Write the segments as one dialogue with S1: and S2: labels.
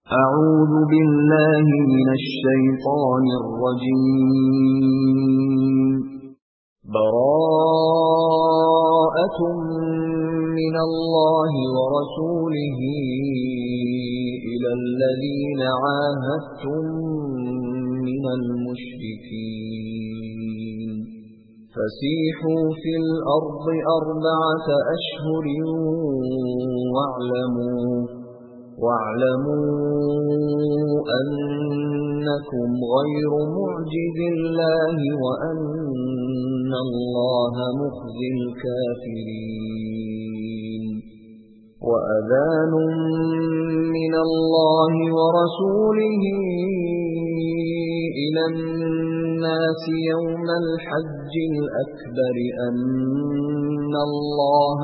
S1: أعوذ بالله من الشيطان الرجيم. براءة من الله ورسوله إلى الذين عاهدتم من المشركين فسيحوا في الأرض 4 أشهر واعلموا أنكم غير معجز الله وأن الله مخزي الكافرين. وأذان من الله ورسوله إلى الناس يوم الحج الأكبر أن الله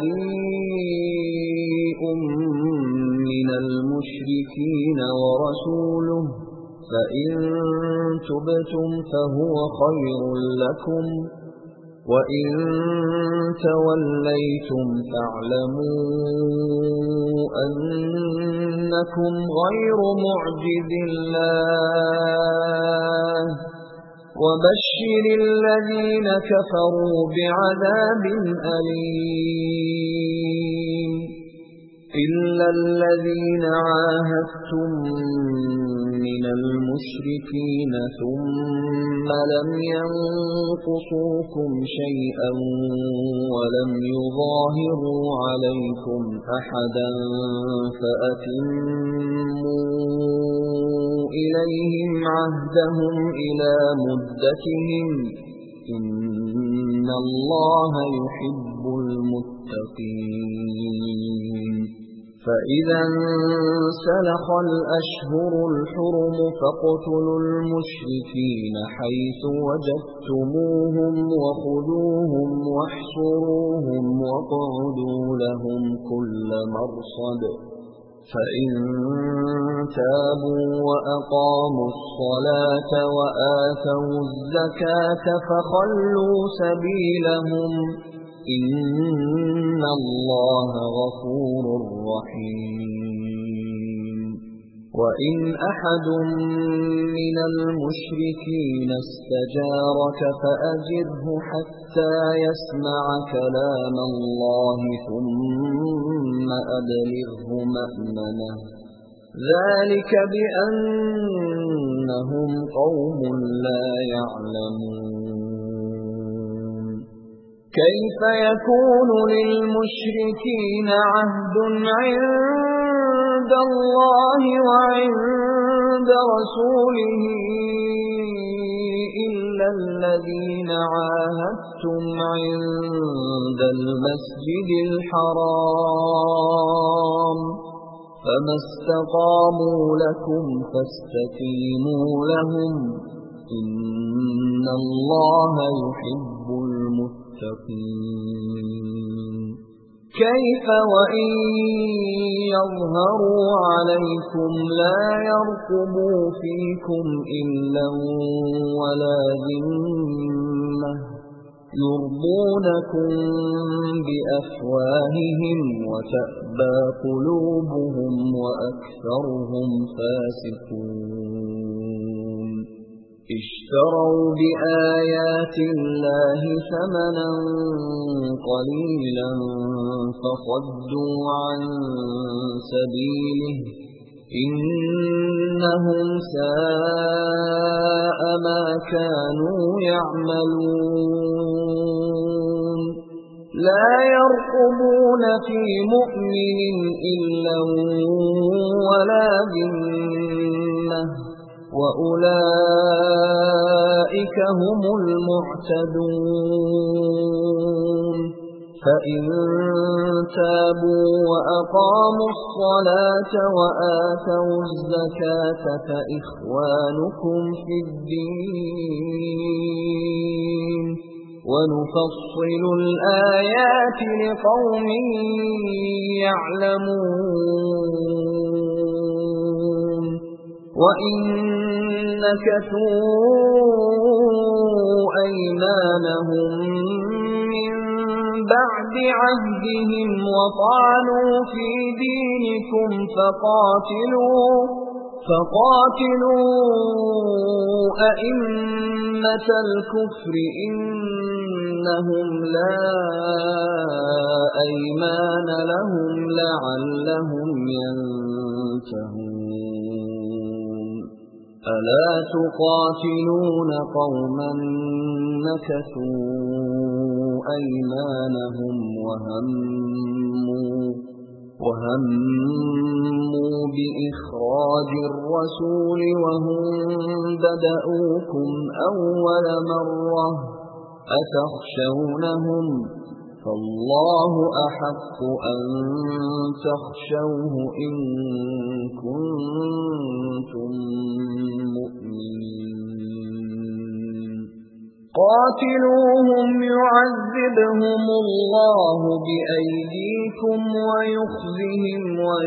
S1: بريء من المشركين ورسوله فإن تبتم فهو خير لكم وإن توليتم فاعلموا أنكم غير معجز الله وبشر الذين كفروا بعذاب أليم. إلا الذين عاهدتم من المشركين ثم لم ينقصوكم شيئا ولم يظاهروا عليكم أحدا فأتموا إليهم عهدهم إلى مدتهم إن الله يحب المتقين. فإذا انسلخ الأشهر الحرم فاقتلوا المشركين حيث وجدتموهم وخذوهم واحصروهم واقعدوا لهم كل مرصد فإن تابوا وأقاموا الصلاة وآتوا الزكاة فخلوا سبيلهم إن الله غفور رحيم. وإن أحد من المشركين استجارك فأجره حتى يسمع كلام الله ثم أبلغه مأمنه ذلك بأنهم قوم لا يعلمون. كيف يكون للمشركين عهد عند الله وعند رسوله إلا الذين عاهدتم عند المسجد الحرام فما استقاموا لكم فاستقيموا لهم إن الله يحب المتقين. كيف وإن يظهروا عليكم لا يرقبوا فيكم إلا ولا ذمة يرضونكم بأفواههم وتأبى قلوبهم وأكثرهم فاسقون. اشتروا بآيات الله ثمنا قليلا فصدوا عن سبيله إنهم ساء ما كانوا يعملون. لا يرقبون في مؤمن إلا ولا ذمة وأولئك هم المعتدون. فإن تابوا وأقاموا الصلاة وآتوا الزكاة فإخوانكم في الدين ونفصل الآيات لقوم يعلمون. وإن نكثوا أيمانهم من بعد عهدهم وطعنوا في دينكم فقاتلوا أئمة الكفر إنهم لا أيمان لهم لعلهم ينتهون ألا تقاتلون قوما نكثوا أيمانهم وهموا بإخراج الرسول وهم بدأوكم أول مرة أتخشونهم فالله أحق أن تخشوه إن كنتم مؤمنين قاتلوهم يعذبهم الله بأيديكم ويخزهم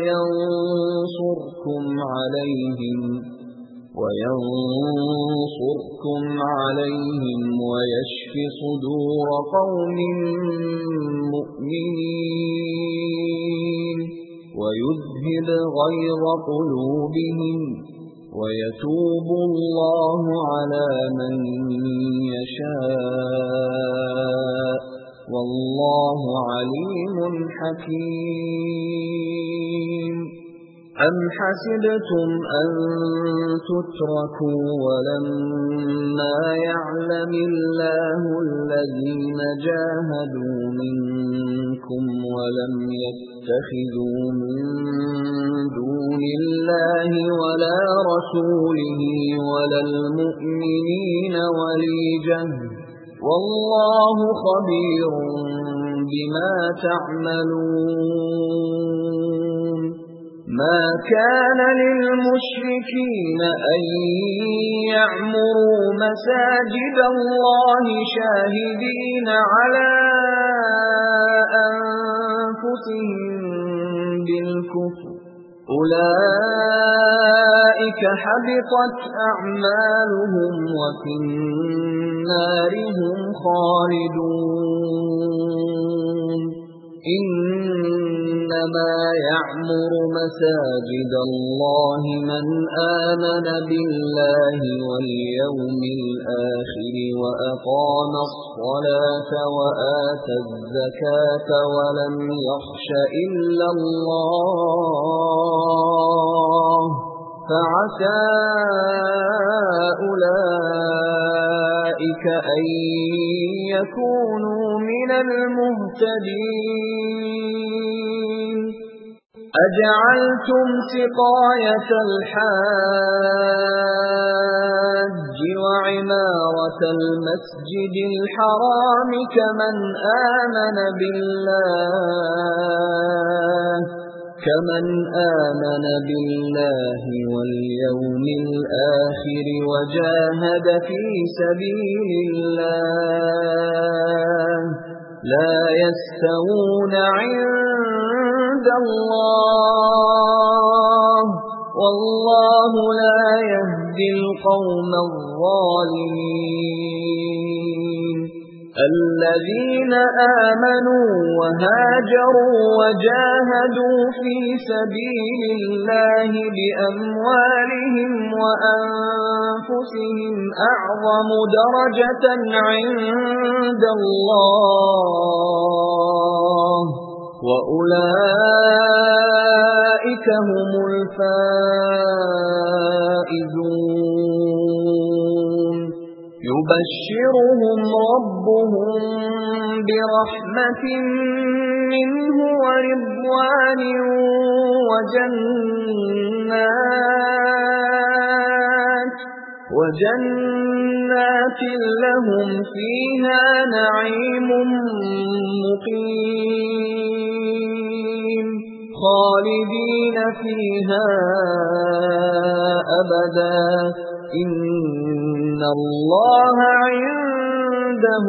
S1: وينصركم عليهم ويشف صدور قوم مؤمنين ويذهب غيظ قلوبهم ويتوب الله على من يشاء والله عليم حكيم أم حسبتم أن تتركوا ولما يعلم الله الذين جاهدوا منكم ولم يتخذوا من دون الله ولا رسوله ولا المؤمنين وليجة والله خبير بما تعملون ما كان للمشركين أن يعمروا مساجد الله شاهدين على أنفسهم بالكفر أولئك حبطت أعمالهم وفي النار هم خالدون إنما يعمر مساجد الله من آمن بالله واليوم الآخر وأقام الصلاة وآتى الزكاة ولم يخش إلا الله فعسى أولئك أن يكونوا من المهتدين أجعلتم سقاية الحاج وعمارة المسجد الحرام كمن آمن بالله واليوم الآخر وجاهد في سبيل الله لا يستوون عند الله والله لا يهدي القوم الظالمين الذين آمنوا وهاجروا وجاهدوا في سبيل الله بأموالهم وأنفسهم أعظم درجة عند الله وأولئك هم الفائزون يبشرهم ربهم برحمة منه ورضوان وجنات لهم فيها نعيم مقيم خالدين فيها أبدا إن الله عنده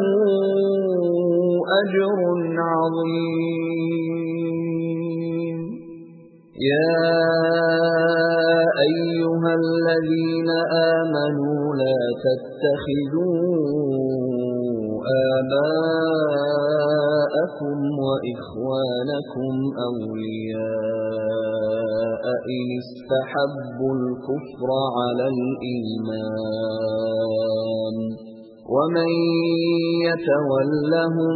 S1: أجر عظيم يا أيها الذين آمنوا لا تتخذوا آباءكم وإخوانكم أولياء إن استحبوا الكفر على الإيمان ومن يتولهم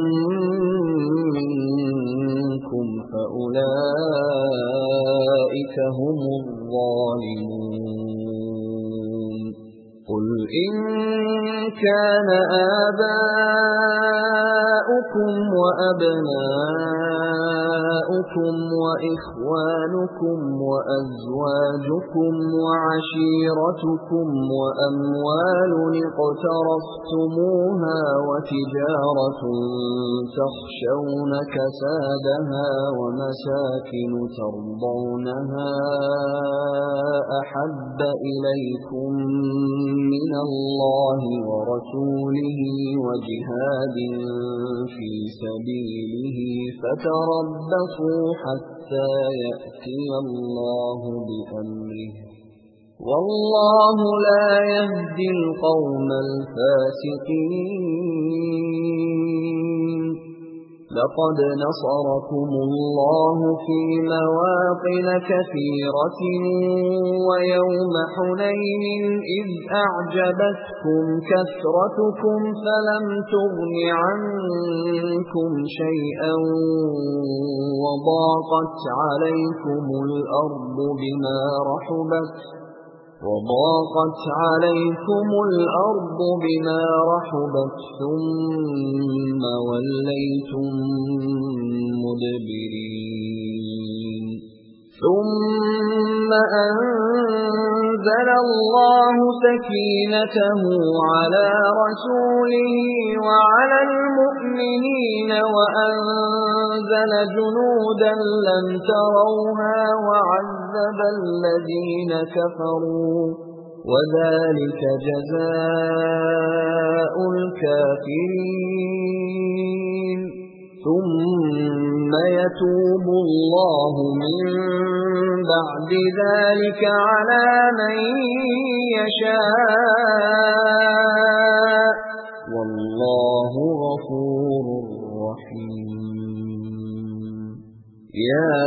S1: منكم فأولئك هم الظالمون قل إن كان آباؤكم وأبناؤكم وإخوانكم وأزواجكم وعشيرتكم وأموال اقترفتموها وتجارة تخشون كسادها ومساكن ترضونها أحب إليكم من الله ورسوله وجهاد في سبيله فتربصوا حتى يأتي الله بأمره والله لا يهدي القوم الفاسقين لقد نصركم الله في مواطن كثيرة ويوم حنين إذ أعجبتكم كثرتكم فلم تغن عنكم شيئا وضاقت عليكم الأرض بما رحبت ثم وليتم مدبرين ثم أنزل الله سكينته على رسوله وعلى المؤمنين وأنزل جنودا لم تروها وعذب الذين كفروا وذلك جزاء الكافرين ثم يتوب الله من بعد ذلك على من يشاء والله غفور رحيم يا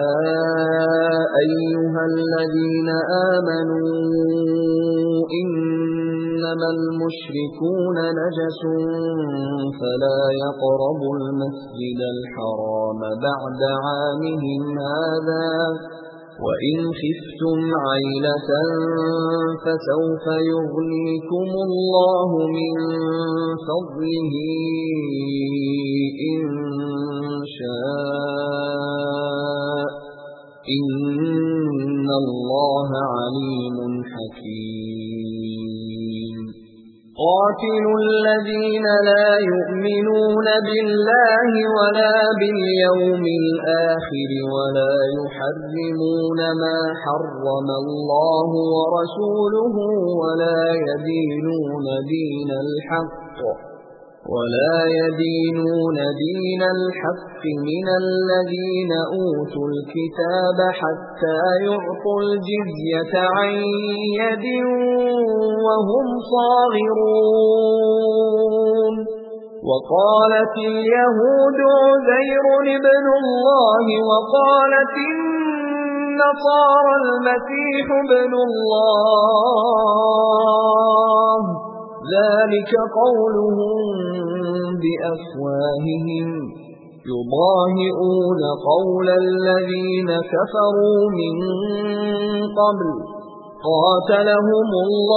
S1: أيها الذين آمنوا إنما المشركون نجس فلا يقربوا المسجد الحرام بعد عامهم هذا وإن خفتم عيلة فسوف يغنيكم الله من فضله إن شاء إن الله عليم حكيم قاتلوا الذين لا يؤمنون بالله ولا باليوم الآخر ولا يحرمون ما حرم الله ورسوله ولا يدينون دين الحق من الذين أوتوا الكتاب حتى يعطوا الجزية عن يد وهم صاغرون وقالت اليهود عزير ابن الله وقالت النصارى المسيح ابن الله ذلك قولهم بأفواههم يضاهئون قول الذين كفروا من قبل قاتلهم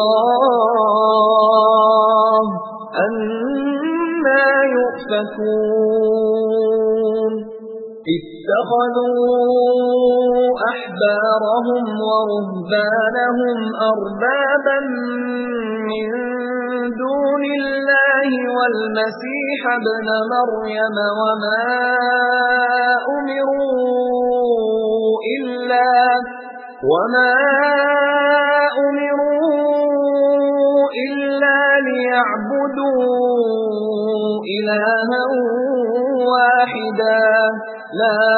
S1: الله أنى يؤفكون اتخذوا أحبارهم ورهبانهم أربابا من دون الله والمسيح ابن مريم وما أمروا إلا ليعبدوا إلها واحدا لا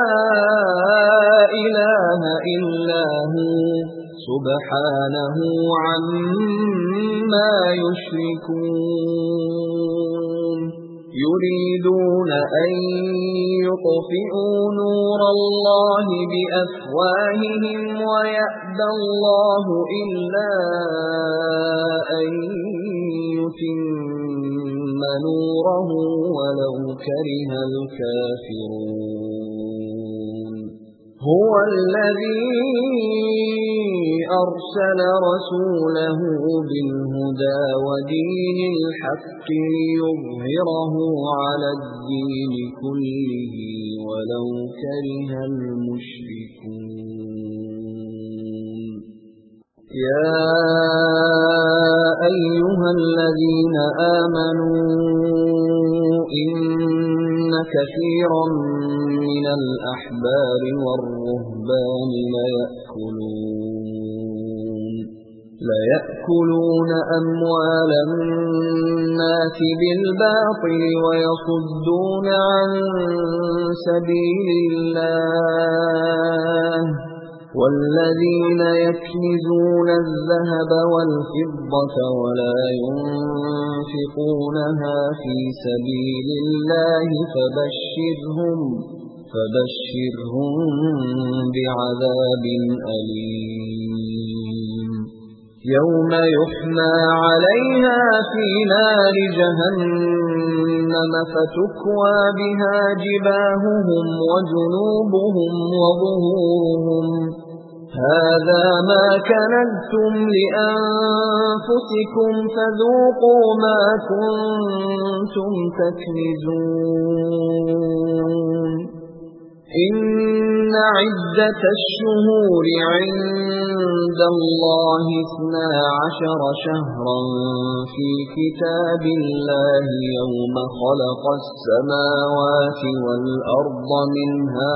S1: إله إلا هو سبحانه عما يشركون يريدون أن يطفئوا نور الله بأفواههم ويأبى الله إلا أن يتم نوره ولو كره الكافرون هو الذي أرسل رسوله بالهدى ودين الحق ليظهره على الدين كله ولو كره المشركون يا أيها الذين آمنوا إن كثيرا من الأحبار والرهبان ليأكلون أموال الناس بالباطل ويصدون عن سبيل الله والذين يكنزون الذهب والفضة ولا ينفقونها في سبيل الله فبشرهم بعذاب أليم يوم يحمى عليها في نار جهنم فتكوى بها جباههم وجنوبهم وظهورهم هذا ما كنزتم لأنفسكم فذوقوا ما كنتم تكنزون إن عدة الشهور عند الله 12 شهرا في كتاب الله يوم خلق السماوات والأرض منها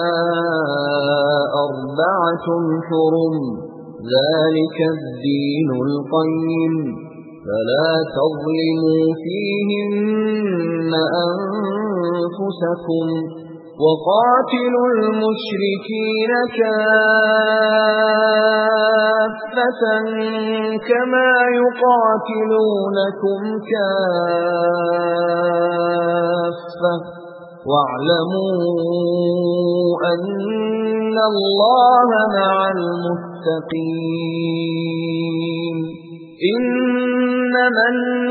S1: 4 حرم ذلك الدين القيم فلا تظلموا فيهن أنفسكم وقاتلوا المشركين كافة كما يقاتلونكم كافة واعلموا أن الله مع المتقين إنما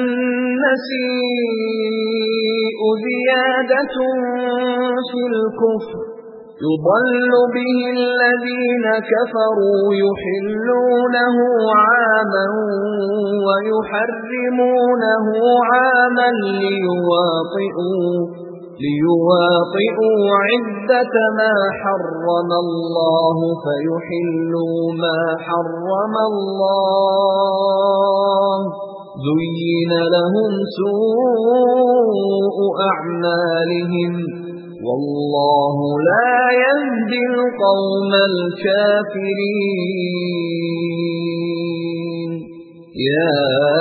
S1: النسيء زيادة في الكفر يضل به الذين كفروا يحلونه عاما ويحرمونه عاما ليواطئوا عدة ما حرم الله فيحلوا ما حرم الله زين لهم سوء أعمالهم والله لا يهدي القوم الكافرين يا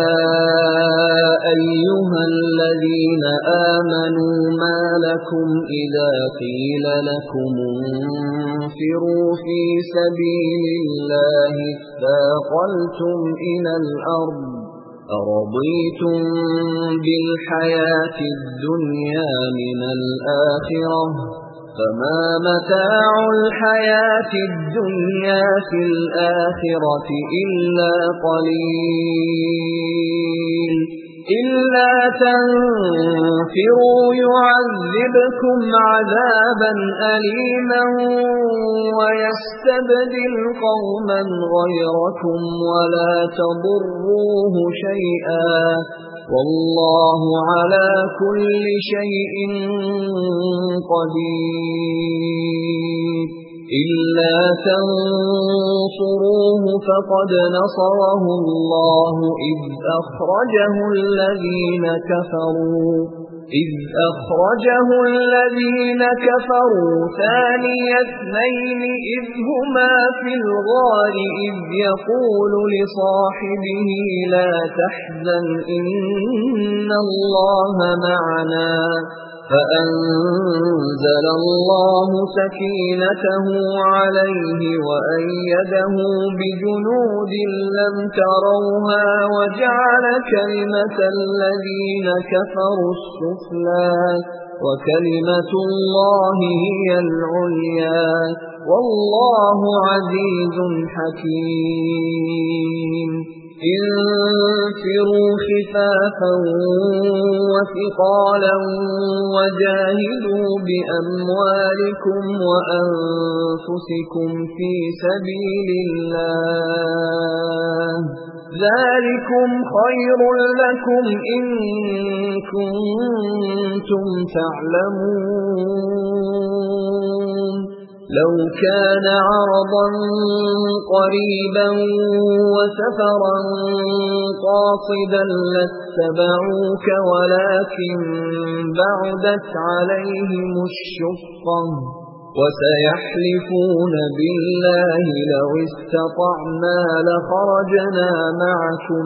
S1: أيها الذين آمنوا ما لكم إذا قيل لكم انفروا في سبيل الله اثاقلتم إلى الأرض أرضيتم بالحياة الدنيا من الآخرة فما متاع الحياة الدنيا في الآخرة إلا قليل إلا تنفروا يعذبكم عذابا أليما ويستبدل قوما غيركم ولا تضروه شيئا والله على كل شيء قدير إلا تنصروه فقد نصره الله إذ أخرجه الذين كفروا ثاني اثنين إذ هما في الغار إذ يقول لصاحبه لا تحزن إن الله معنا فأنزل الله سكينته عليه وأيده بجنود لم تروها وجعل كلمة الذين كفروا السفلى وكلمة الله هي العليا والله عزيز حكيم. انفروا خفافا وثقالا وجاهدوا بأموالكم وأنفسكم في سبيل الله ذلكم خير لكم إن كنتم تعلمون. لو كان عرضا قريبا وسفرا قاصدا لاتبعوك ولكن بعدت عليهم الشقة وسيحلفون بالله لو استطعنا لخرجنا معكم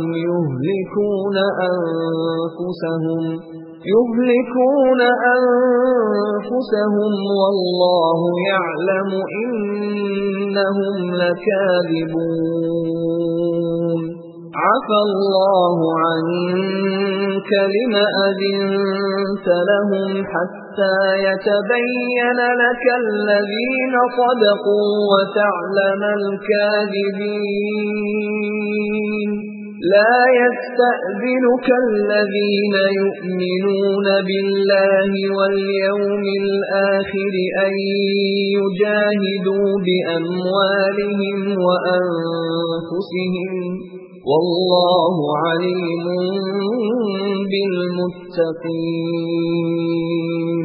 S1: يهلكون أنفسهم والله يعلم إنهم لكاذبون. عفى الله عنك لم أذنت لهم حتى يتبين لك الذين صدقوا وتعلم الكاذبين. لا يستأذنك الذين يؤمنون بالله واليوم الآخر أن يجاهدوا بأموالهم وأنفسهم والله عليم بالمتقين.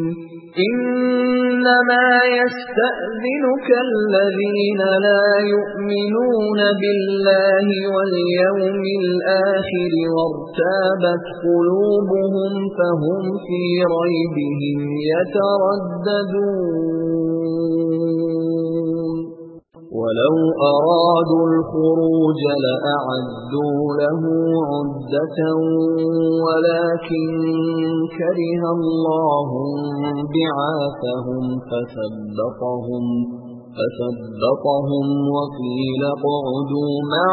S1: إنما يستأذنك الذين لا يؤمنون بالله واليوم الآخر وارتابت قلوبهم فهم في ريبهم يترددون. ولو أرادوا الخروج لأعدوا له عدة ولكن كره الله بعاثهم فثبطهم وقيل اقعدوا مع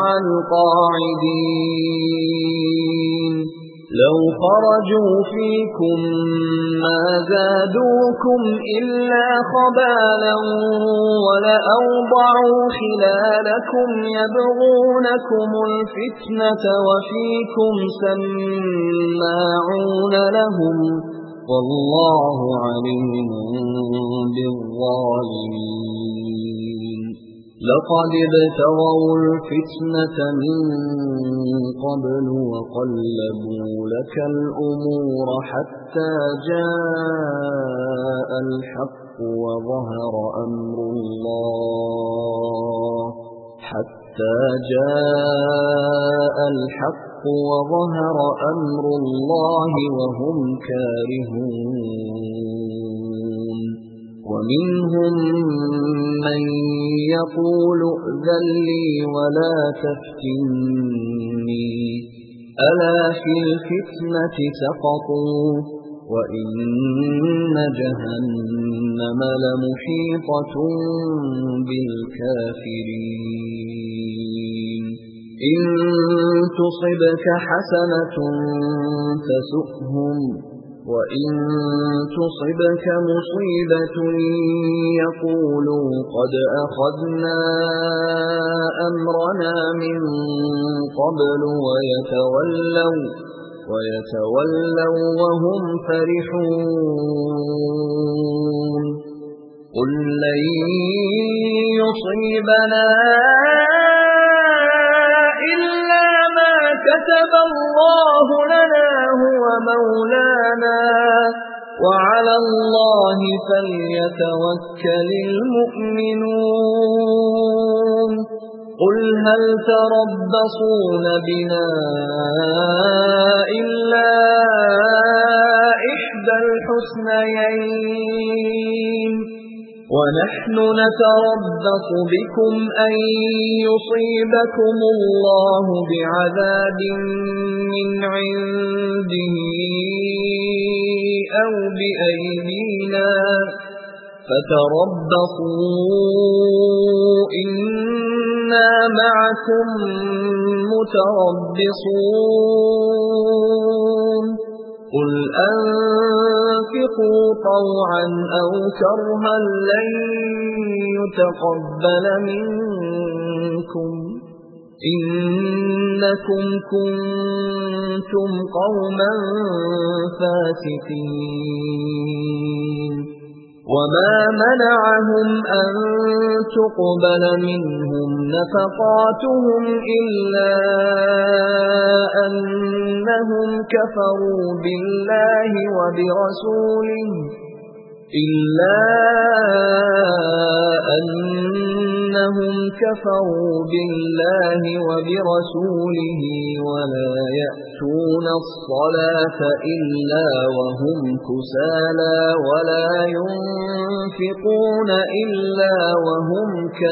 S1: القاعدين. لو خرجوا فيكم ما زادوكم إلا خبالا ولأوضعوا خلالكم يبغونكم الفتنة وفيكم سماعون لهم والله عليم بالظالمين. لقد ابتغوا الفتنة من قبل وقلبوا لك الأمور حتى جاء الحق وظهر أمر الله وهم كارهون. ومنهم من يقول ائذن لي ولا تفتني ألا في الفتنة سقطوا وإن جهنم لمحيطة بالكافرين. إن تصبك حسنة تسؤهم وإن تصبك مصيبة يقولوا قد أخذنا أمرنا من قبل ويتولوا وهم فرحون. قل لن يصيبنا إلا ما كتب الله لنا هو مولانا وعلى الله فليتوكل المؤمنون. قل هل تربصون بنا إلا إحدى الحسنيين ونحن نتربص بكم أن يصيبكم الله بعذاب من عنده أو بأيدينا فتربصوا إنا معكم متربصون قل أنفقوا طوعا أو كرها لن يتقبل منكم إنكم كنتم قوما فاسقين وما منعهم أن تقبل منهم نفقاتهم إلا أنهم كفروا بالله وبرسوله ولا يأتون الصلاة إلا وهم كسالى ولا ينفقون إلا وهم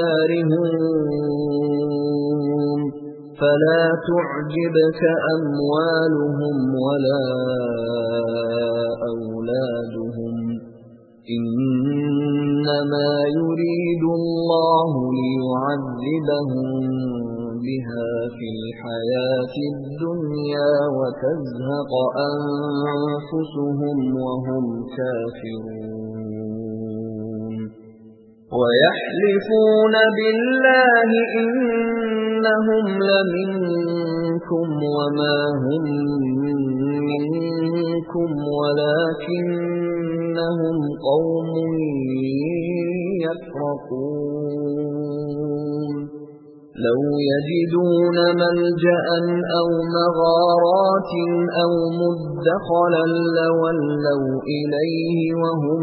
S1: كارهون فلا تعجبك أموالهم ولا أولادهم إنما يريد الله ليعذبهم بها في الحياة الدنيا وتزهق أنفسهم وهم كافرون ويحلفون بالله إنهم لمنكم وما هم منكم ولكنهم قوم يفرقون لو يجدون ملجأ أو مغارات أو مدخلا لولوا إليه وهم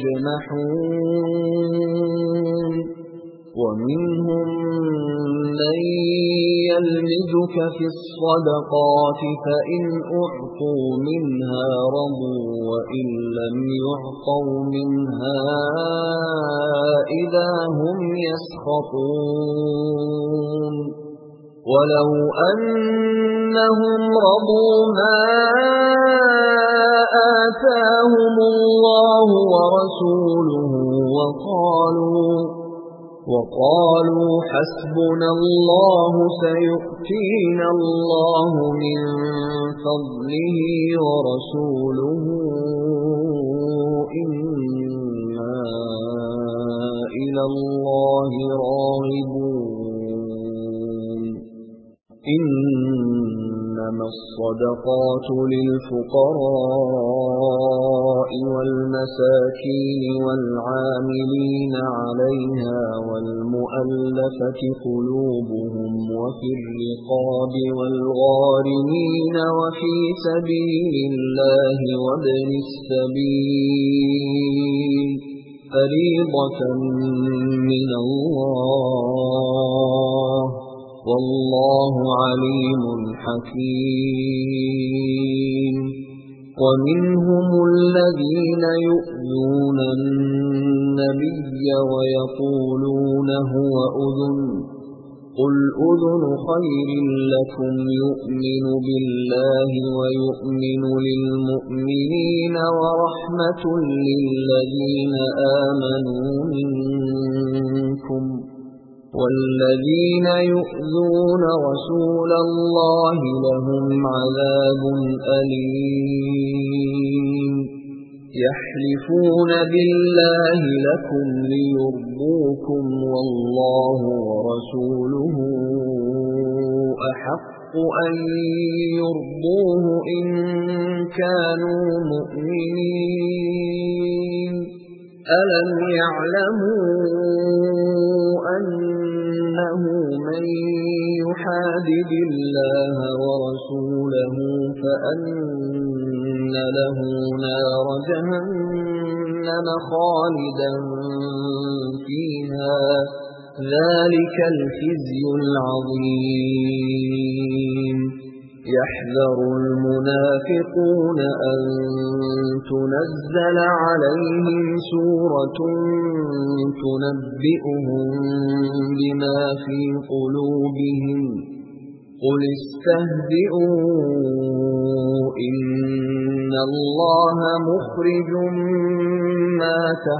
S1: يجمحون ومنهم من يلمزك في الصدقات فإن أعطوا منها رضوا وإن لم يعطوا منها إذا هم يسخطون ولو أنهم رضوا ما آتاهم الله ورسوله وقالوا حسبنا الله سيؤتينا الله من فضله ورسوله إنا إلى الله راغبون إنما الصدقات للفقراء والمساكين والعاملين عليها والمؤلفة قلوبهم وفي الرقاب والغارمين وفي سبيل الله وابن السبيل فريضة من الله والله عليم حكيم ومنهم الذين يؤذون النبي ويقولون هو أذن قل أذن خير لكم يؤمن بالله ويؤمن للمؤمنين ورحمة للذين آمنوا منكم والذين يؤذون رسول الله لهم عذاب أليم يحلفون بالله لكم ليرضوكم والله ورسوله أحق أن يرضوه إن كانوا مؤمنين ألم يعلموا أنه من يحادد الله ورسوله فأن له نار جهنم خالدا فيها ذلك الخزي العظيم يحذر المنافقون أن تنزل عليهم سورة تنبئهم بما في قلوبهم قل استهزئوا إن الله مخرج ما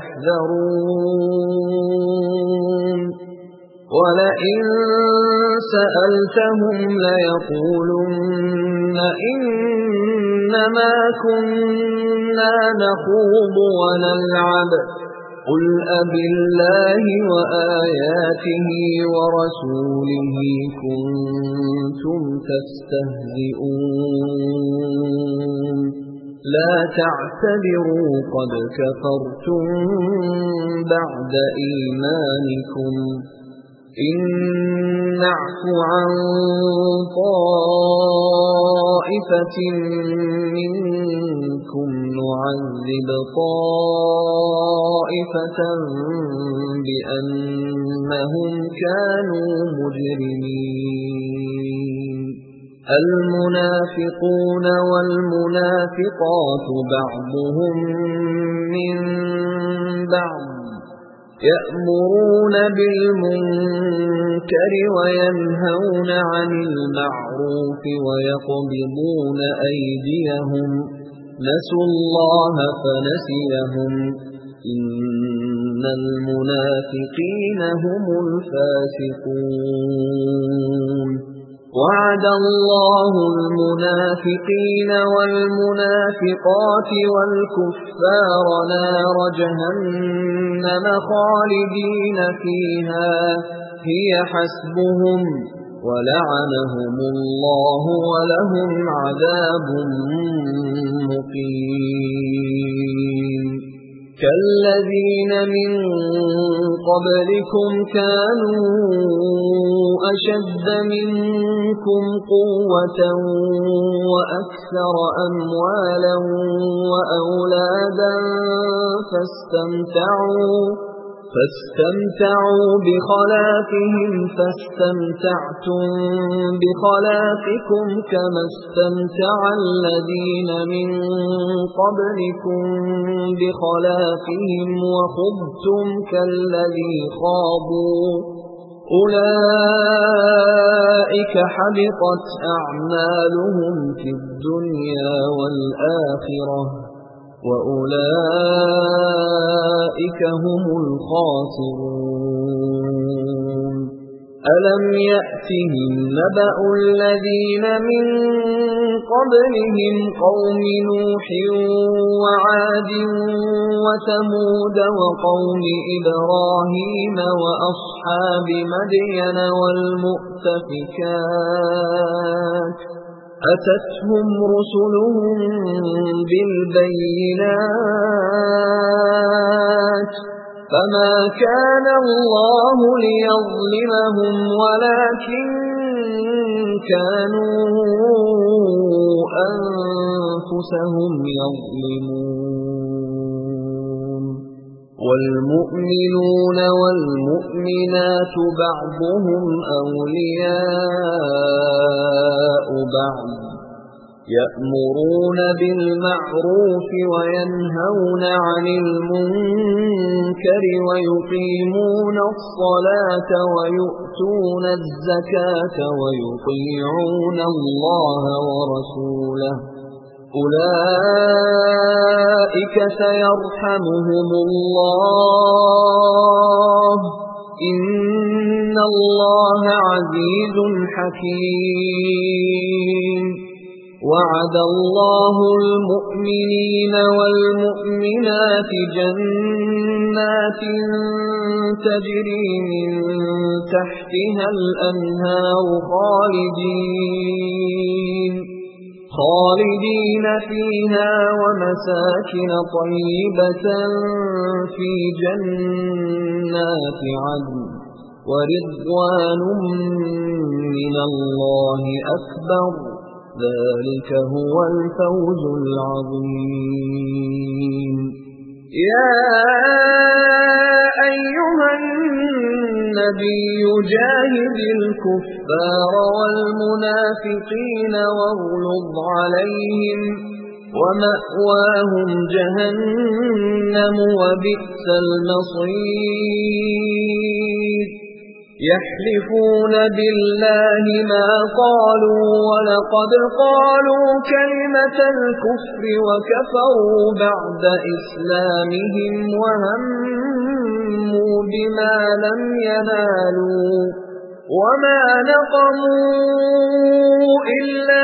S1: تحذرون ولئن سألتهم ليقولن إنما كنا نخوض ونلعب قل أبالله وآياته ورسوله كنتم تستهزئون لا تعتذروا قد كفرتم بعد إيمانكم إن نعف عن طائفة منكم نعذب طائفة بأنهم كانوا مجرمين المنافقون والمنافقات بعضهم من بعض يأمرون بالمنكر وينهون عن المعروف ويقبضون أيديهم نسوا الله فنسيهم إن المنافقين هم الفاسقون وعد الله المنافقين والمنافقات والكفار نار جهنم خالدين فيها هي حسبهم ولعنهم الله ولهم عذاب مقيم كالذين من قبلكم كانوا أشد منكم قوة وأكثر أموالا وأولادا فاستمتعوا بخلاقهم فاستمتعتم بخلاقكم كما استمتع الذين من قبلكم بخلاقهم وخضتم كالذي خاضوا أولئك حبطت أعمالهم في الدنيا والآخرة وأولئك هم الخاسرون ألم يأتهم نبأ الذين من قبلهم قوم نوح وعاد وثمود وقوم إبراهيم وأصحاب مدين والمؤتفكات أتتهم رسلهم بالبينات فما كان الله ليظلمهم ولكن كانوا أنفسهم يظلمون والمؤمنون والمؤمنات بعضهم أولياء بعض يأمرون بالمعروف وينهون عن المنكر ويقيمون الصلاة ويؤتون الزكاة ويطيعون الله ورسوله أولئك سيرحمهم الله إن الله عزيز حكيم وعد الله المؤمنين والمؤمنات جنات تجري من تحتها الأنهار خالدين فيها ومساكن طيبة في جنات عدن ورضوان من الله أكبر ذلك هو الفوز العظيم يا أيها النبي جاهد الكفار والمنافقين واغلظ عليهم ومأواهم جهنم وبئس المصير يحلفون بالله ما قالوا ولقد قالوا كلمة الكفر وكفروا بعد إسلامهم وهموا بما لم ينالوا وما نقموا إلا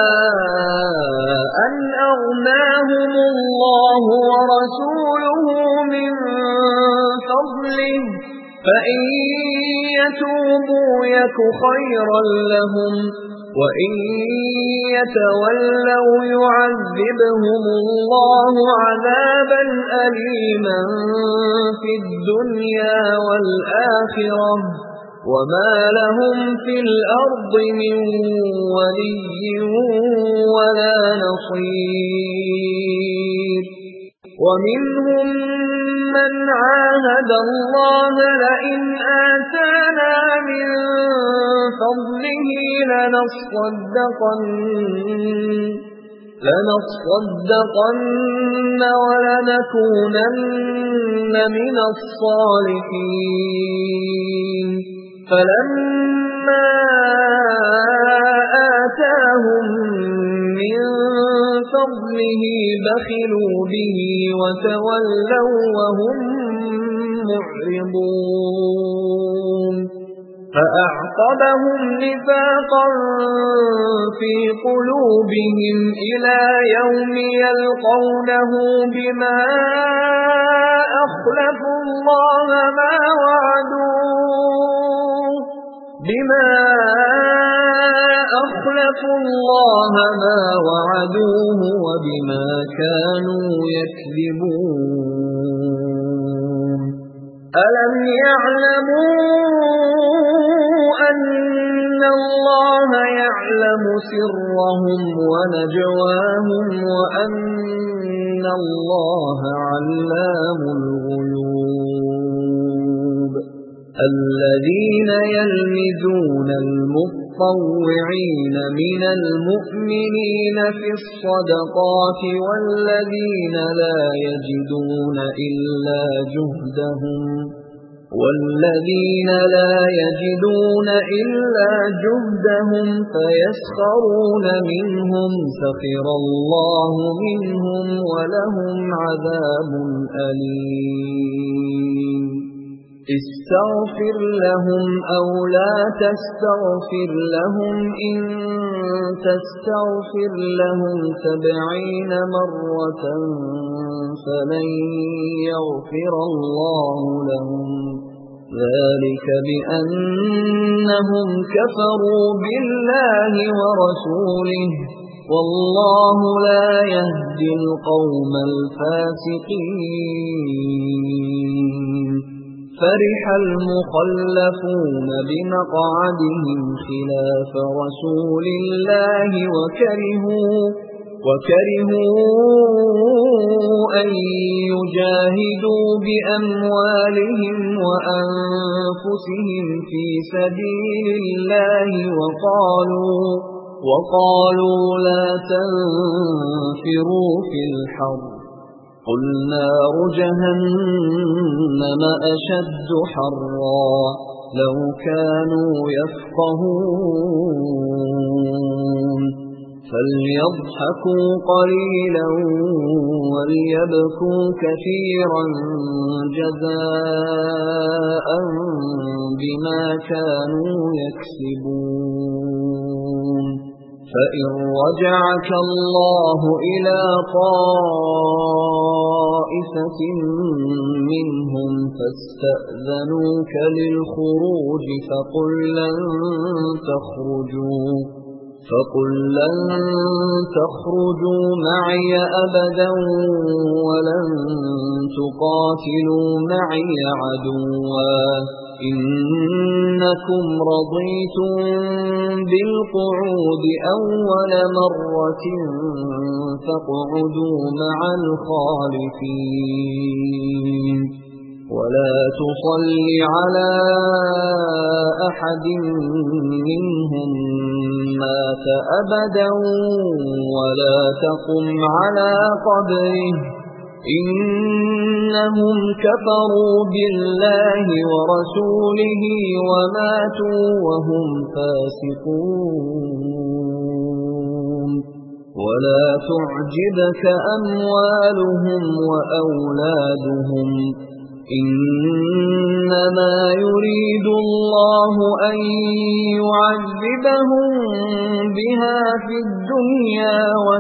S1: أن أغناهم الله ورسوله من فضله فإن يتوبوا يك خيرا لهم وإن يتولوا يعذبهم الله عذابا أليما في الدنيا والآخرة وما لهم في الأرض من ولي ولا نصير ومنهم من عاهد الله لئن آتانا من فضله لنصدقن ولنكونن من الصالحين فلما آتاهم من فضله بخلوا به وتولوا وهم معرضون فأعقبهم نفاقا في قلوبهم إلى يوم يلقونه بما أخلفوا الله ما وعدوه وبما كانوا يكذبون ألم يعلموا أن الله يعلم سرهم ونجواهم وأن الله علام الغيوب الذين يلمزون المطوعين من المؤمنين في الصدقات والذين لا يجدون إلا جهدهم فيسخرون منهم سخر الله منهم ولهم عذاب أليم استغفر لهم أو لا تستغفر لهم إن تستغفر لهم 70 مرة فلن يغفر الله لهم ذلك بأنهم كفروا بالله ورسوله والله لا يهدي القوم الفاسقين فرح المخلفون بمقعدهم خلاف رسول الله وكرهوا أن يجاهدوا بأموالهم وأنفسهم في سبيل الله وقالوا لا تنفروا في الحرب قل نار جهنم أشد حرا لو كانوا يفقهون فليضحكوا قليلا وليبكوا كثيرا جزاء بما كانوا يكسبون فإن رجعك الله إلى طائفة منهم فاستأذنوك للخروج فقل لن تخرجوا معي أبدا ولن تقاتلوا معي عدوا إنكم رضيتم بالقعود أول مرة فاقعدوا مع الخالفين ولا تصل على أحد منهم مات أبدا ولا تقم على قبره إنهم كفروا بالله ورسوله وماتوا وهم فاسقون ولا تعجبك أموالهم وأولادهم إنما يريد الله أن يعذبهم بها في الدنيا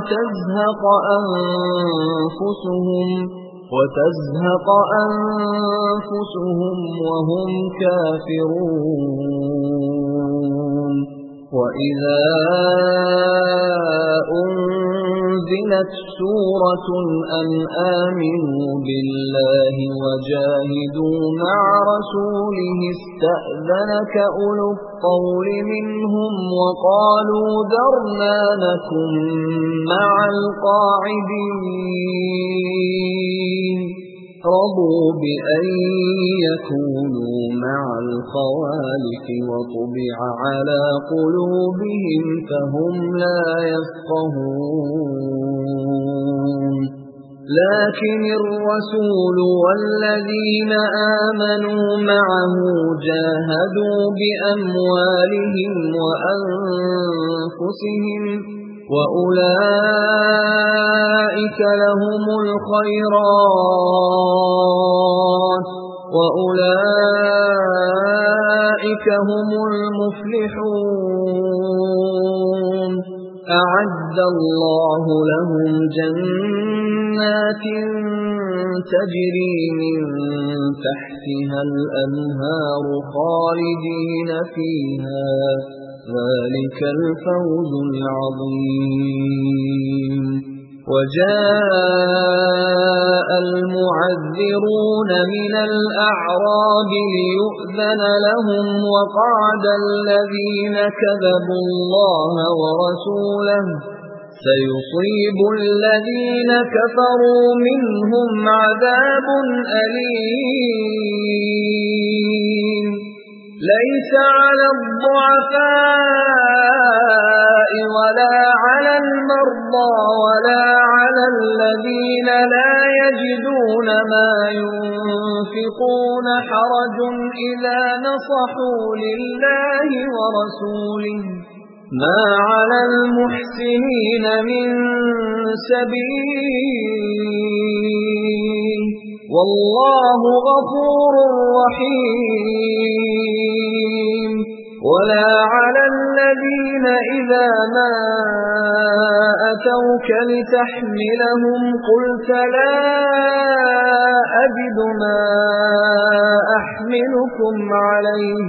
S1: وتزهق أنفسهم وهم كافرون وإذا أنزلت سورة أن آمنوا بالله وجاهدوا مع رسوله استأذنك أولو الطول منهم وقالوا ذرنا نكن مع القاعدين رضوا بأن يكونوا مع الخوالف وطبع على قلوبهم فهم لا يفقهون لكن الرسول والذين آمنوا معه جاهدوا بأموالهم وأنفسهم وأولئك لهم الخيرات وأولئك هم المفلحون أعد الله لهم جنات تجري من تحتها الأنهار خالدين فيها ذلك الفوز العظيم وجاء المعذرون من الأعراب ليؤذن لهم وقعد الذين كذبوا الله ورسوله سيصيب الذين كفروا منهم عذاب أليم ليس على الضعفاء ولا على المرضى ولا على الذين لا يجدون ما ينفقون حرج إذا نصحوا لله ورسوله ما على المحسنين من سبيل والله غفور رحيم ولا على الذين إذا ما أتوك لتحملهم قلت لا أجد ما أحملكم عليه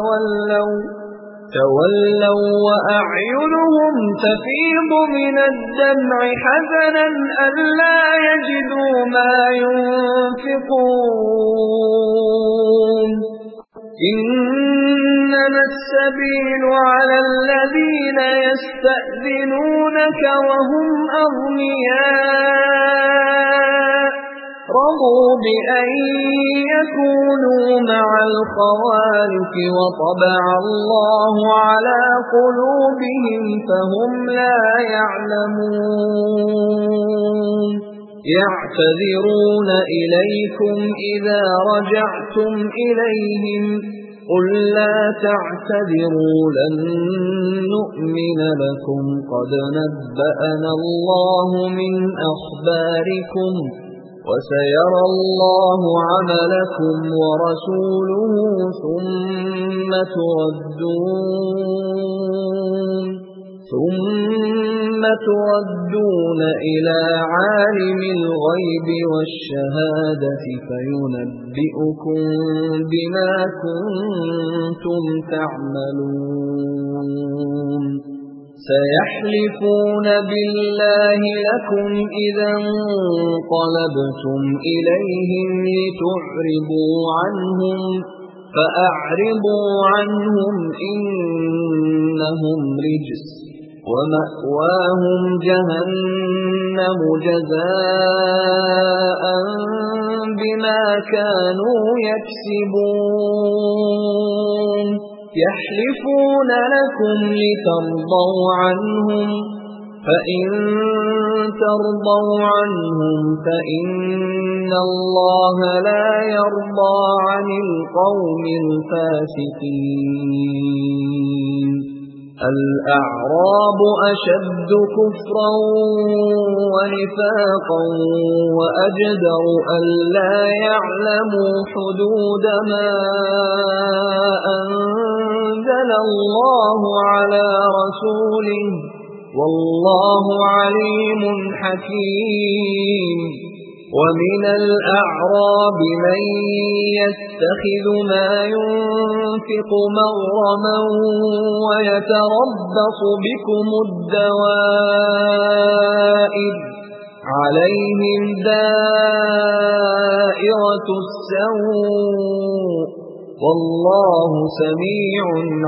S1: تولوا وأعينهم تفيض من الدمع حزنا ألا يجدوا ما ينفقون إنما السبيل على الذين يستأذنونك وهم أغنياء رضوا بأن يكونوا مع الخوالف وطبع الله على قلوبهم فهم لا يعلمون يعتذرون إليكم إذا رجعتم إليهم قل لا تعتذروا لن نؤمن لكم قد نبأنا الله من أخباركم وسيرى الله عملكم ورسوله ثم تردون إلى عالم الغيب والشهادة فينبئكم بما كنتم تعملون سيحلفون بالله لكم إذا انقلبتم إليهم لتعرضوا عنهم فأعرضوا عنهم إنهم رجس ومأواهم جهنم جزاء بما كانوا يكسبون يحلفون لكم لترضوا عنهم فإن ترضوا عنهم فإن الله لا يرضى عن القوم الفاسقين الأعراب أشد كفرا ونفاقا وأجدر ألا يعلموا حدود ما أنزل الله على رسوله والله عليم حكيم ومن الأعراب من يتخذ ما ينفق مغرما ويتربص بكم الدوائر عليهم دائرة السوء والله سميع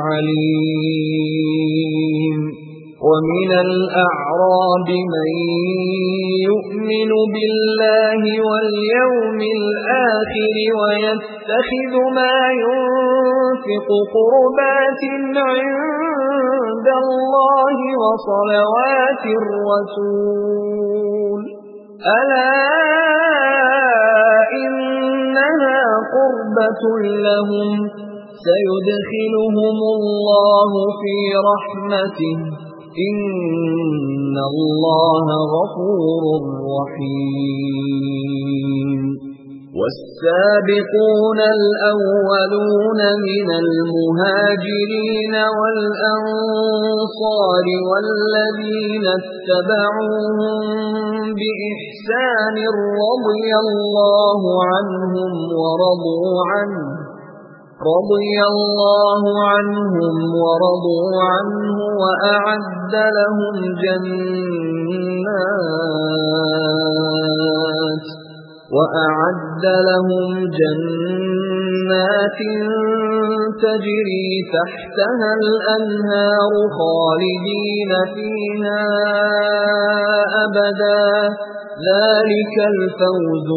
S1: عليم ومن الأعراب من يؤمن بالله واليوم الآخر ويتخذ ما ينفق قربات عند الله وصلوات الرسول ألا إنها قربة لهم سيدخلهم الله في رحمته إن الله غفور رحيم والسابقون الأولون من المهاجرين والأنصار والذين اتبعوهم بإحسان رضي الله عنهم ورضوا عنه وأعد لهم جنات تجري تحتها الأنهار خالدين فيها أبدا ذلك الفوز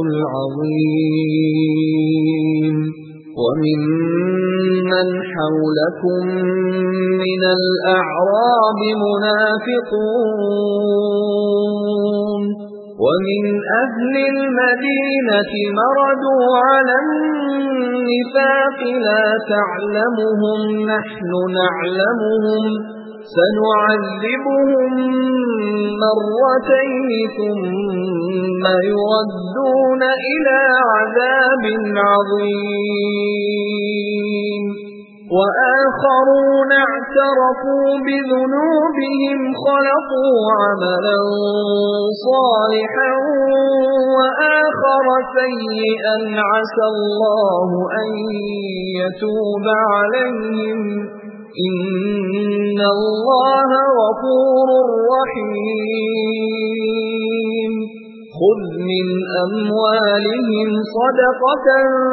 S1: العظيم وممن حولكم من الأعراب منافقون ومن أهل المدينة مردوا على النفاق لا تعلمهم نحن نعلمهم سنعذبهم مرتين ثم يردون إلى عذاب عظيم وآخرون اعترفوا بذنوبهم خلقوا عملا صالحا وآخر سيئا عسى الله أن يتوب عليهم إن الله غفور رحيم خذ من أموالهم صدقة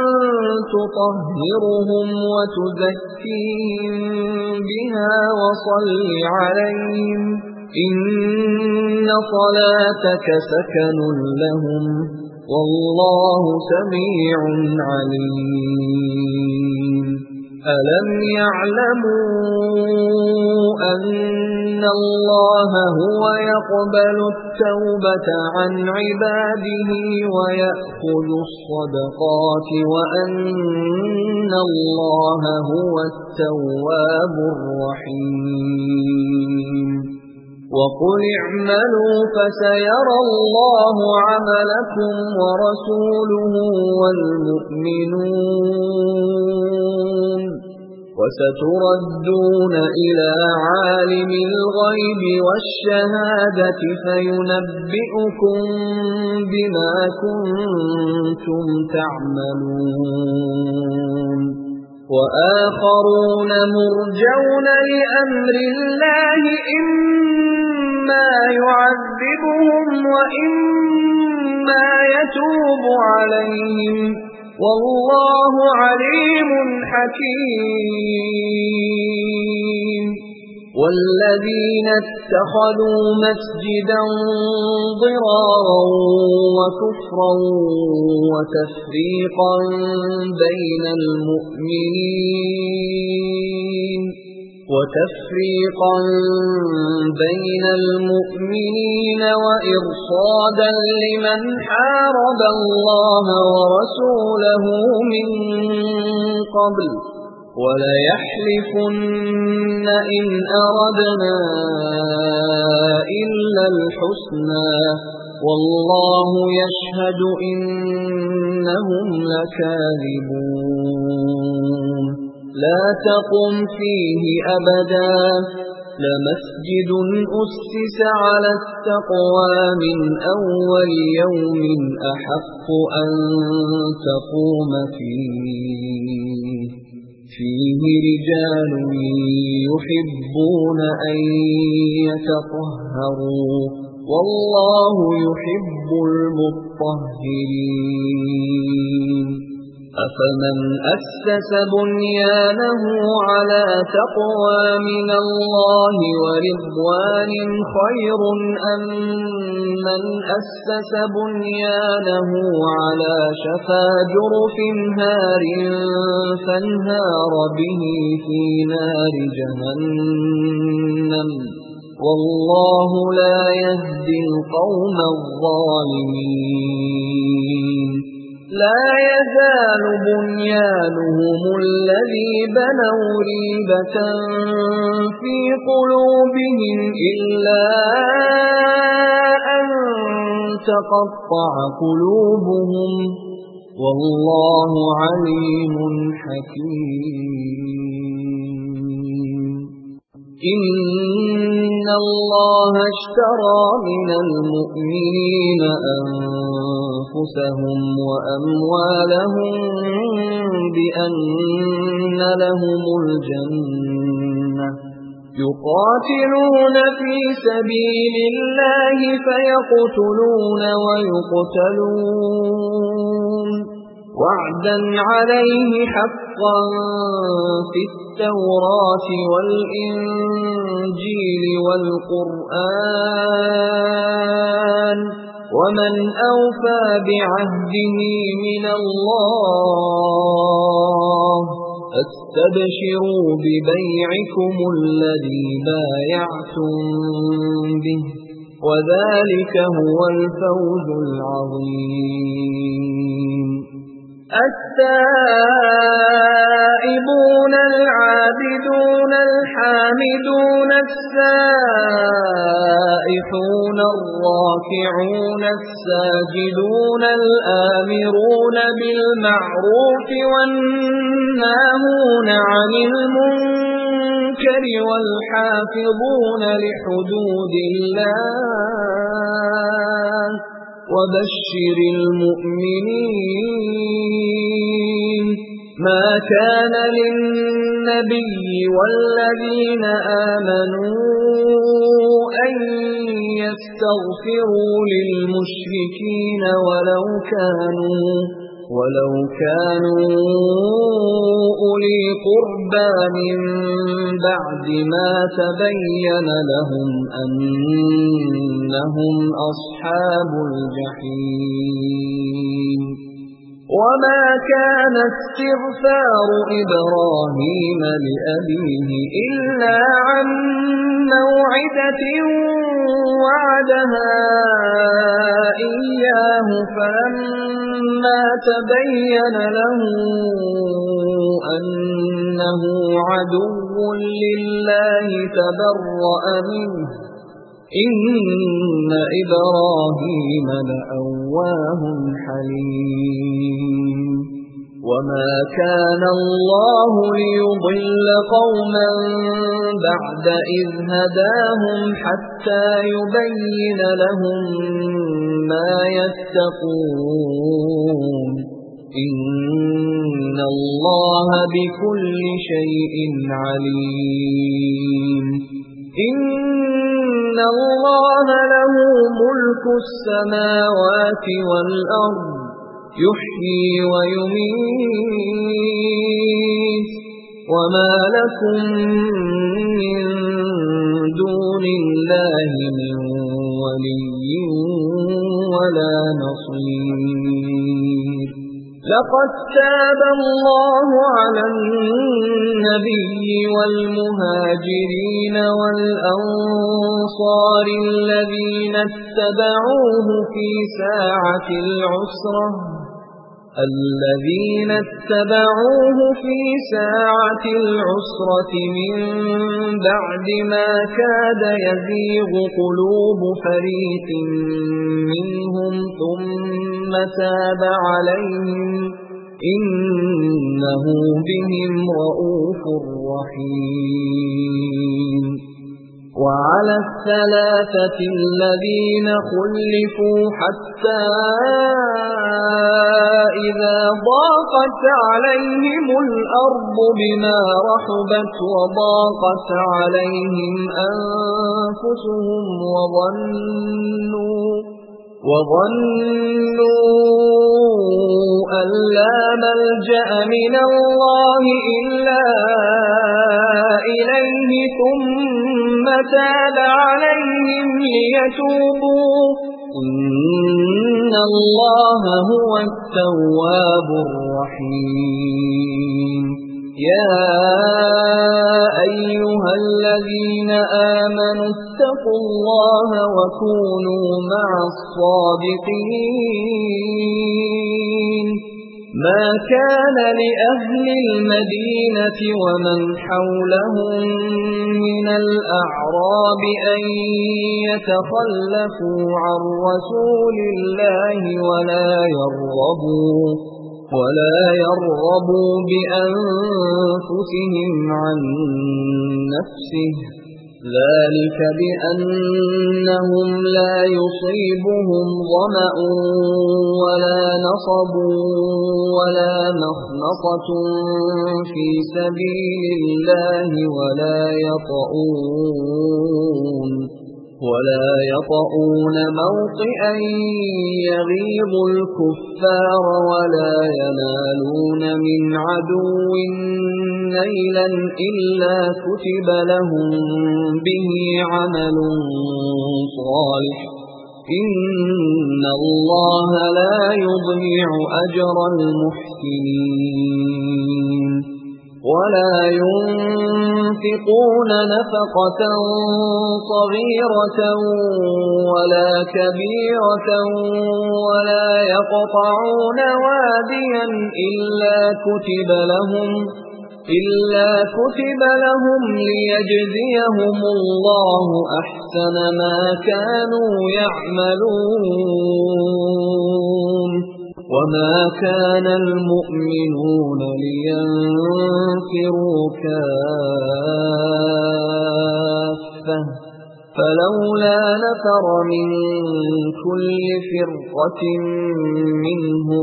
S1: تطهرهم وتزكيهم بها وصل عليهم إن صلاتك سكن لهم والله سميع عليم ألم يعلموا أن الله هو يقبل التوبة عن عباده ويأخذ الصدقات وأن الله هو التواب الرحيم وقل اعملوا فسيرى الله عملكم ورسوله والمؤمنون وستردون إلى عالم الغيب والشهادة فينبئكم بما كنتم تعملون وآخرون مرجون لأمر الله إما يعذبهم وإما يتوب عليهم والله عليم حكيم والذين اتخذوا مسجدا ضرارا وكفرا وتفريقا بين المؤمنين وتفريقا بين المؤمنين وإرصادا لمن حارب الله ورسوله من قبل وليحلفن إن أردنا إلا الحسنى والله يشهد إنهم لكاذبون لا تقم فيه أبدا لمسجد أسس على التقوى من أول يوم أحق أن تقوم فيه رجال يحبون أن يتطهروا والله يحب المطهرين أفمن أسس بنيانه على تقوى من الله ورضوان خير أم من أسس بنيانه على شفا جرف هار فانهار به في نار جهنم والله لا يهدي القوم الظالمين لا يزال بنيانهم الذي بنوا ريبة في قلوبهم إلا أن تقطع قلوبهم والله عليم حكيم إن الله اشترى من المؤمنين أنفسهم وأموالهم بأن لهم الجنة يقاتلون في سبيل الله فيقتلون ويقتلون وعدا عليه حقا في التوراة والإنجيل والقرآن ومن أوفى بعهده من الله فاستبشروا ببيعكم الذي بايعتم به وذلك هو الفوز العظيم التائبون العابدون الحامدون السائحون الراكعون الساجدون الآمرون بالمعروف والناهون عن المنكر والحافظون لحدود الله وبشر المؤمنين ما كان للنبي والذين آمنوا أن يستغفروا للمشركين ولو كانوا أولي قربى من بعد ما تبين لهم أنهم أصحاب الجحيم وما كان استغفار إبراهيم لأبيه إلا عن موعدة وعدها إياه فلما تبين له أنه عدو لله تبرأ منه إن إبراهيم لأواه حليم وما كان الله ليضل قوما بعد إذ هداهم حتى يبين لهم ما يتقون إن الله بكل شيء عليم إن الله له ملك السماوات والأرض يحيي ويميت وما لكم من دون الله من ولي ولا نصير لقد تاب الله على النبي والمهاجرين والأنصار الذين اتبعوه في ساعة العسرة من بعد ما كاد يزيغ قلوب فريق منهم ثم تاب عليهم إنه بهم رءوف رحيم. وعلى الثلاثة الذين خلفوا حتى إذا ضاقت عليهم الأرض بما رحبت وضاقت عليهم أنفسهم وظنوا أن لا ملجأ من الله إلا إليه ثم تاب عليهم ليتوبوا إن الله هو التواب الرحيم. يا أيها الذين آمنوا اتقوا الله وكونوا مع الصادقين. ما كان لأهل المدينة ومن حولهم من الأعراب أن يتخلفوا عن رسول الله ولا يرغبوا بأنفسهم عن نفسه، ذلك بأنهم لا يصيبهم ظمأ ولا نصب ولا مخمصة في سبيل الله ولا يطؤون موطئا يغيظ الكفار ولا ينالون من عدو نيلا إلا كتب لهم به عمل صالح إن الله لا يضيع أجر المحسنين. ولا ينفقون نفقة صغيرة ولا كبيرة ولا يقطعون واديا إلا كتب لهم ليجزيهم الله أحسن ما كانوا يعملون. وما كان المؤمنون لينفروا كافة فلولا نفر من كل فرقة منهم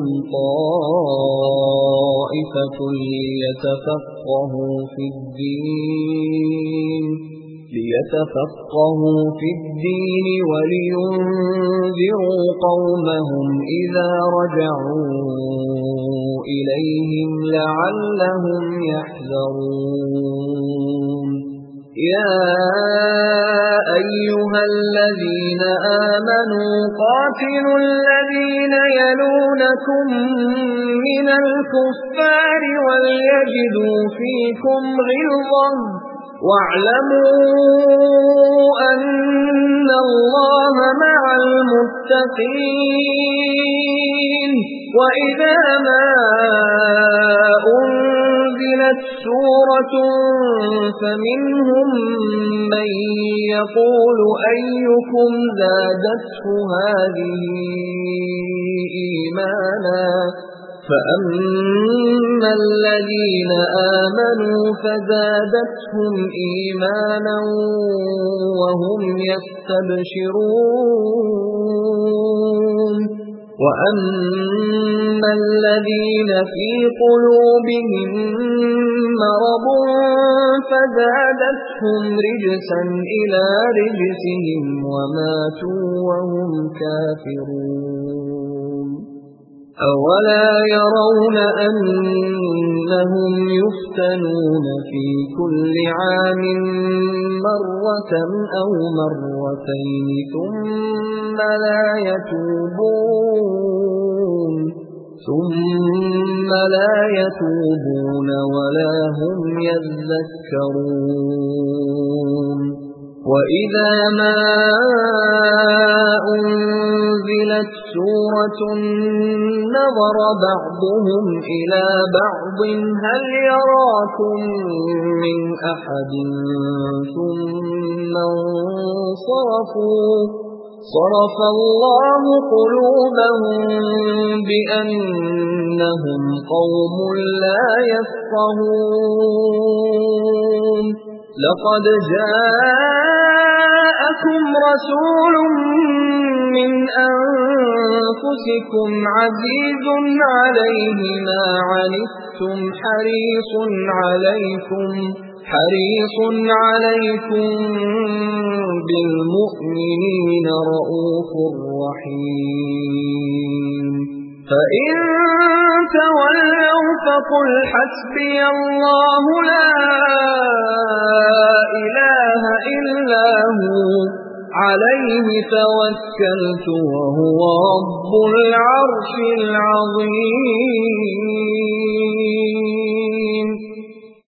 S1: طائفة ليتفقهوا في الدين ولينذروا قومهم إذا رجعوا إليهم لعلهم يحذرون. يا أيها الذين آمنوا قاتلوا الذين يلونكم من الكفار وليجدوا فيكم غلظة واعلموا أن الله مع المتقين. وإذا ما أنزلت سورة فمنهم من يقول أيكم زادته هذه إيمانا فأما الذين آمنوا فزادتهم إيمانا وهم يستبشرون. وأما الذين في قلوبهم مرض فزادتهم رجسا إلى رجسهم وماتوا وهم كافرون. أولا يرون أنهم يفتنون في كل عام مرة أو مرتين ثم لا يتوبون ثم لا يتوبون ولا هم يذكرون وإذا ما أنزلت سورة نظر بعضهم إلى بعض هل يراكم من أحد ثم انصرفوا صرف الله قلوبهم بأنهم قوم لا يفقهون لقد جاءكم رسول من أنفسكم عزيز عليه ما عنتم حريص عليكم بالمؤمنين رؤوف رحيم فإن تولوا فقل حسبي الله لا إله إلا هو عليه توكلت وهو رب العرش العظيم